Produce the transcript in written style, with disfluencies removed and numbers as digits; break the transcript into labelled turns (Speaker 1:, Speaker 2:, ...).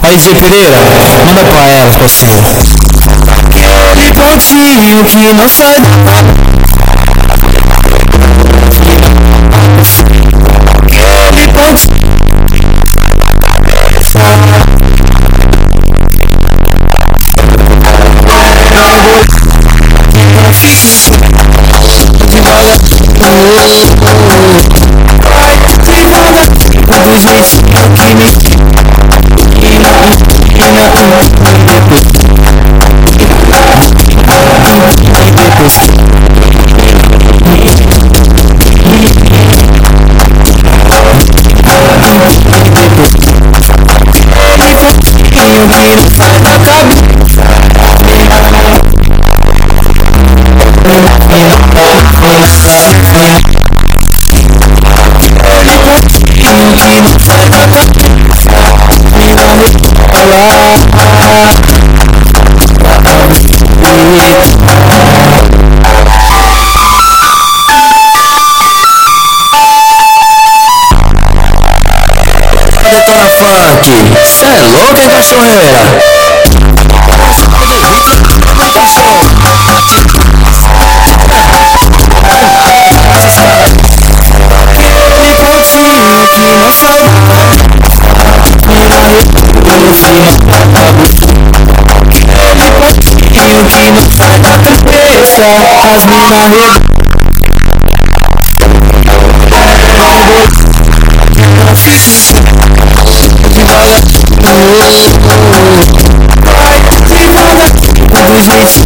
Speaker 1: Aí Zé Pereira, manda pra ela, parceiro.
Speaker 2: Aquele pontinho que não sai do aquele pontinho dos jeitinhos que me Detona Funk, cê é louco, hein, cachorreira? Aquele pontinho que não sai aquele pontinho que não sai da cabeça. As mina do jeitinho